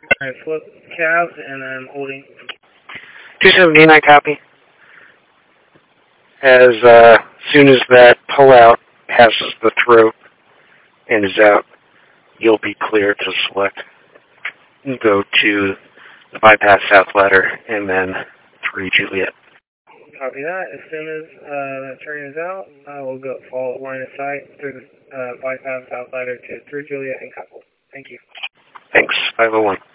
Alright, flip cab, and then holding. 279 copy. As soon as that pullout passes the throat and is out, you'll be clear to select and go to the bypass south ladder and then 3 Juliet. Copy that. As soon as that train is out, I will go follow line of sight through the bypass south ladder to 3 Juliet and Couple. Thank you. Thanks, 501.